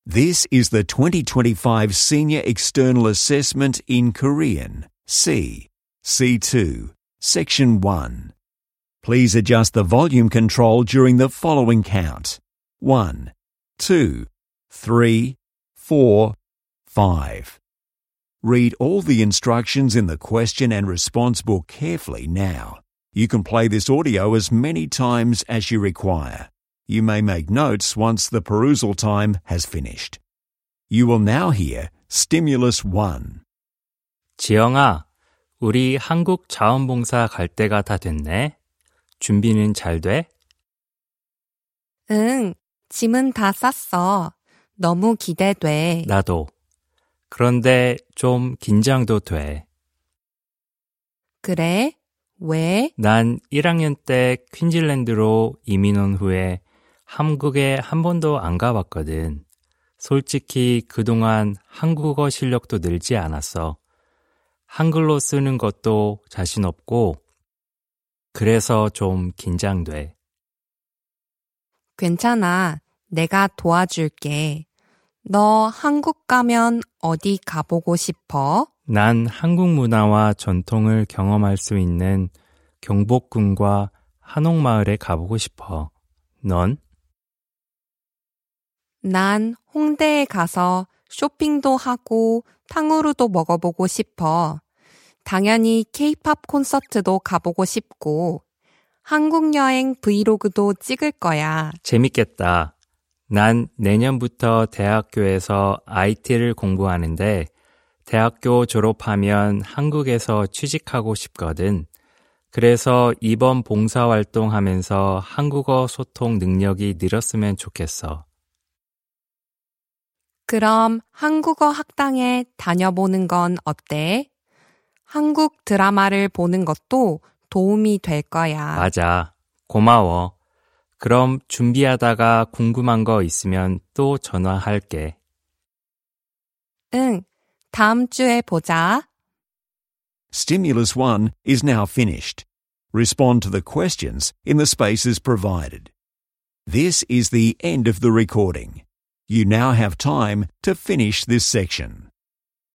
This is the 2025 Senior External Assessment in Korean, C, C2, Section 1. Please adjust the volume control during the following count. 1, 2, 3, 4, 5. Read all the instructions in the question and response book carefully now. You can play this audio as many times as you require. You may make notes once the perusal time has finished. You will now hear Stimulus 1. 지영아, 우리 한국 자원봉사 갈 때가 다 됐네. 준비는 잘 돼? 응, 짐은 다 쌌어. 너무 기대돼. 나도. 그런데 좀 긴장도 돼. 그래? 왜? 난 1학년 때 퀸즐랜드로 이민 온 후에 한국에 한 번도 안 가봤거든. 솔직히 그동안 한국어 실력도 늘지 않았어. 한글로 쓰는 것도 자신 없고 그래서 좀 긴장돼. 괜찮아. 내가 도와줄게. 너 한국 가면 어디 가보고 싶어? 난 한국 문화와 전통을 경험할 수 있는 경복궁과 한옥마을에 가보고 싶어. 넌? 난 홍대에 가서 쇼핑도 하고 탕후루도 먹어보고 싶어. 당연히 K-팝 콘서트도 가보고 싶고 한국 여행 브이로그도 찍을 거야. 재밌겠다. 난 내년부터 대학교에서 IT를 공부하는데 대학교 졸업하면 한국에서 취직하고 싶거든. 그래서 이번 봉사활동 하면서 한국어 소통 능력이 늘었으면 좋겠어. 그럼 한국어 학당에 다녀보는 건 어때? 한국 드라마를 보는 것도 도움이 될 거야. 맞아. 고마워. 그럼 준비하다가 궁금한 거 있으면 또 전화할게. 응, 다음 주에 보자. Stimulus 1 is now finished. Respond to the questions in the spaces provided. This is the end of the recording. You now have time to finish this section.